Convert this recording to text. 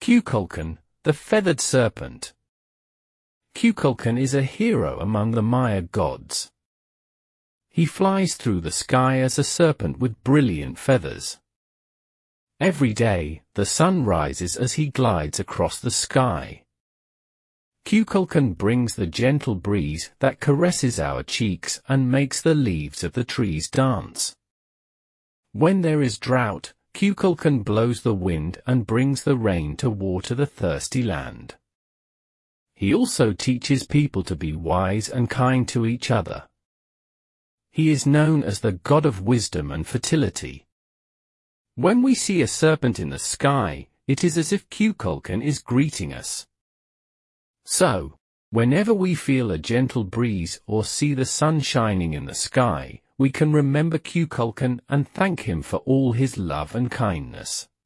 Kukulkan, the feathered serpent. Kukulkan is a hero among the Maya gods. He flies through the sky as a serpent with brilliant feathers. Every day, the sun rises as he glides across the sky. Kukulkan brings the gentle breeze that caresses our cheeks and makes the leaves of the trees dance. When there is drought, Kukulkan blows the wind and brings the rain to water the thirsty land. He also teaches people to be wise and kind to each other. He is known as the god of wisdom and fertility. When we see a serpent in the sky, it is as if Kukulkan is greeting us. So, whenever we feel a gentle breeze or see the sun shining in the sky, we can remember Kukulkan and thank him for all his love and kindness.